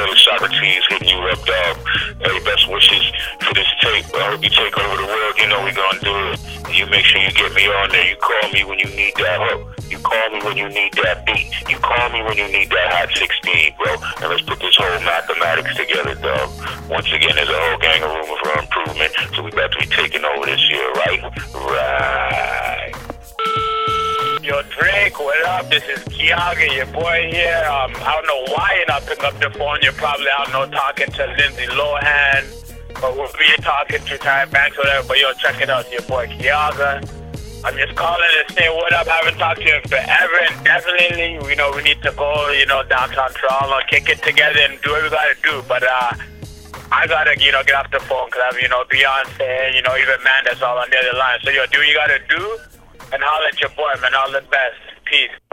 Little Socrates hitting you up, dog. Hey, best wishes for this tape. I hope you take over the world. You know we gonna do it. You make sure you get me on there. You call me when you need that hook. You call me when you need that beat. You call me when you need that hot 16, bro. And let's put this whole mathematics together, dog. Once again, there's a whole gang of room for improvement. So we about to be taking over this year, right? Right. Yo, Drake, what up? This is Kiaga, your boy here. I don't know why you're not picking up the phone. You're probably, I don't know, talking to Lindsay Lohan. Or we'll be talking to Ty Banks or whatever. But yo, check it out, your boy Kiaga. I'm just calling to say what up. I haven't talked to you in forever. And definitely, you know, we need to go, you know, downtown Toronto, kick it together and do what we got to do. But I got to, you know, get off the phone because I'm, you know, Beyonce, you know, even Manda's all on the other line. So, yo, do what you got to do. And holler at your boy, man. All the best. Peace.